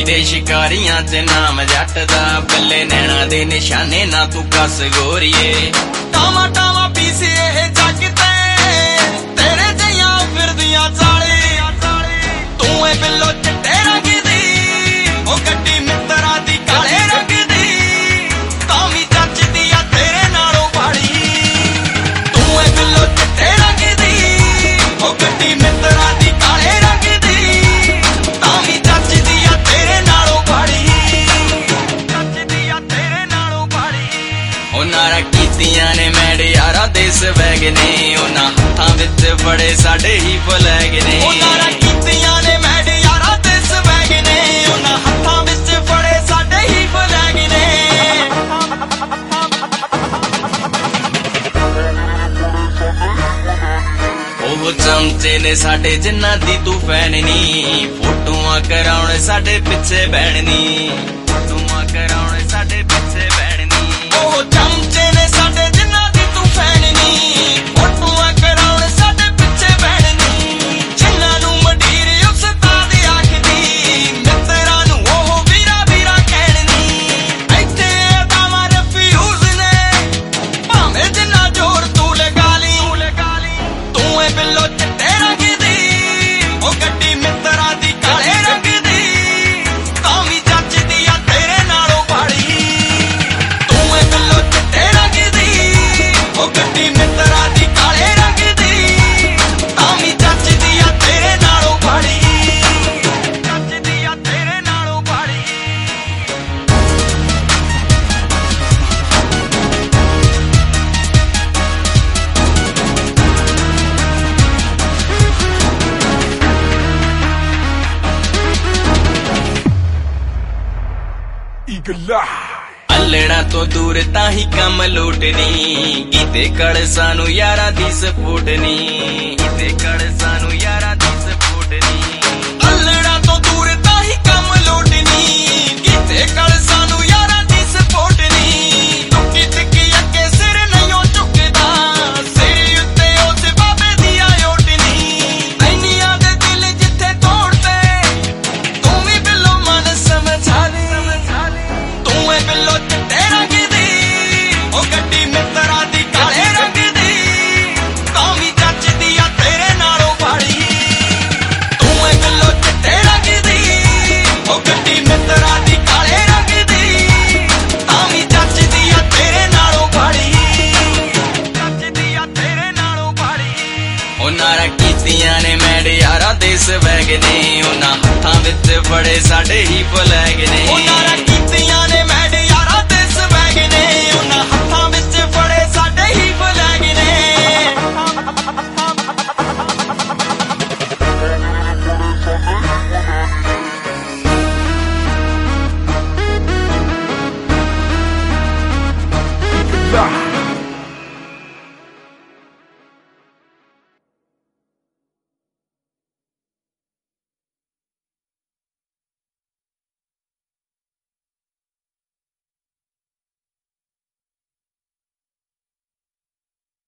दे शिकारियां च नाम जट दा बल्ले नैना दे निशाने ना तू कस गोरिए टावा टावा पीसे जग ते तेरे जियां फिरदियां चाले तू है बिल्लो चिट्टे रंग दी ओ गड्डी मित्तरा दी काले रंग दी तावी जचदी आ तेरे नालों भाड़ी तू है बिल्लो चिट्टे रंग दी ओ गड्डी मित्तरा दी काले रंग दी तावी जचदी आ तेरे नालों भाड़ी जचदी आ तेरे नालों भाड़ी ओ नारा कीतियां ने मैडे यारा देस वैग ने उन्हां हत्थां विच बड़े साडे ही फलैग ने ओ नारा कीतियां ने मैडे यारा देस वैग ने उन्हां हत्थां विच बड़े साडे ही फलैग ने ओ चमचे ने साडे जिन्ना दी तू फैन नी फोटोआं कराउण साडे पिछे बैण नी फोटोआं कराउण साडे पिछे बैण नी ओ चमचे ने साडे जिन्ना दी तू फैन नी फोटोआं कराउण साडे पिछे बैण नी जिन्ना नू मंडीर उस्ताद आखदी मित्तरां नू ओह वीरा वीरा कहण नी इत्थे दावा रिफ्यूज ने भावें जिन्ना जोर तू लगा ली तू है बिल्लो चिट्टे रंग दी ओ गड्डी मित्तरा दी काले रंग दी तावी जचदी आ तेरे नालों भाड़ी तू है बिल्लो चिट्टे रंग दी ओ गड्डी मित्तरा दी काले रंग दी तावी जचदी आ तेरे नालों भाड़ी जचदी आ तेरे नालों भाड़ी अल्लड़ा तो दूर ताही कम लूटनी कीते कड़ सानू यारा दी सपोर्ट नी कीते कड़ सानू यारा दी सपोर्ट नी अल्लड़ा तो दूर ताही कम लूटनी कीते कड़ सानू यारा दी सपोर्ट नी टुकी टिकी अगे सिर नहीं झुकदा सिर उत्ते उस बाबे दी ओटनी ऐनियां दे दिल जिथे तोड़ते तू भी बिल्लो मन समझा ले तू है बिल्लो चिट्टे रंग दी ओ गड्डी मित्तरा दी काले रंग दी तावी जचदी आ तेरे नालों भाड़ी तू है बिल्लो चिट्टे रंग दी ओ गड्डी मित्तरा दी काले रंग दी तावी जचदी आ तेरे नालों भाड़ी जचदी आ तेरे नालों भाड़ी ओ नारा कीतियां ने मैडे यारा देस वैग ने उन्हां हत्थां विच बड़े साडे ही फलैग ने ओ नारा